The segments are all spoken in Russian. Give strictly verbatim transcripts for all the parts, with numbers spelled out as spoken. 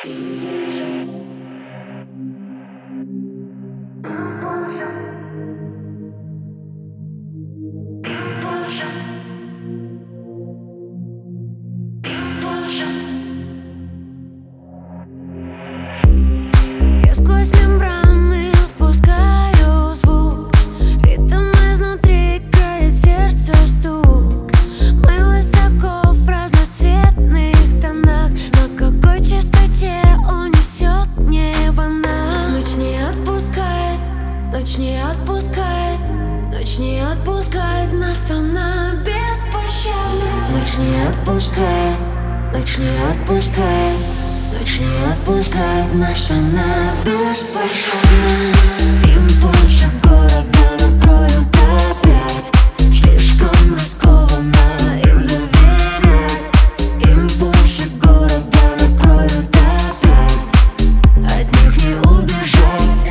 Я сквозь мембраны впускаю звук, ритм изнутри кроет сердце стук. Мы высоко в разноцветных тонах, на какой частоте унесет небо нас. Ночь не отпускает, ночь не отпускает, ночь не отпускает нас, она беспощадна. Ночь не отпускает, ночь не отпускает, ночь не отпускает нас, она беспощадна. Импульсы города накроют опять, слишком рискованно им доверять. Импульсы города накроют опять, от них не убежать.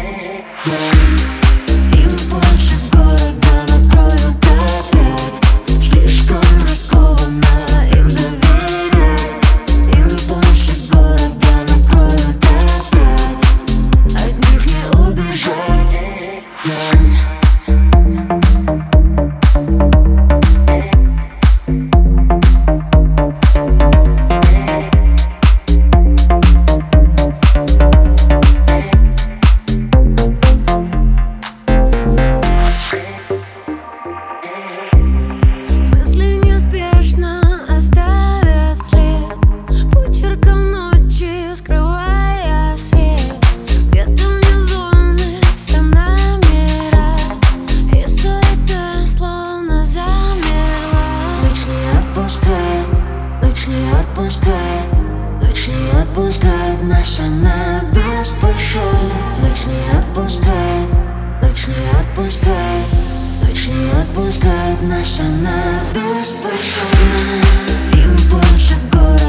Импульсы города накроют опять, слишком рискованно им доверять. Импульсы города накроют опять, от них не убежать. Мысли неспешно оставят след, почерком ночи скрывая свет. Где-то внизу все номера, и суета словно замерла. Ночь не отпускает, ночь не отпускает, ночь не отпускает нас, она беспощадна. Ночь не отпускает, ночь не отпускает, ночь не отпускает нас, она беспощадна. Импульсы города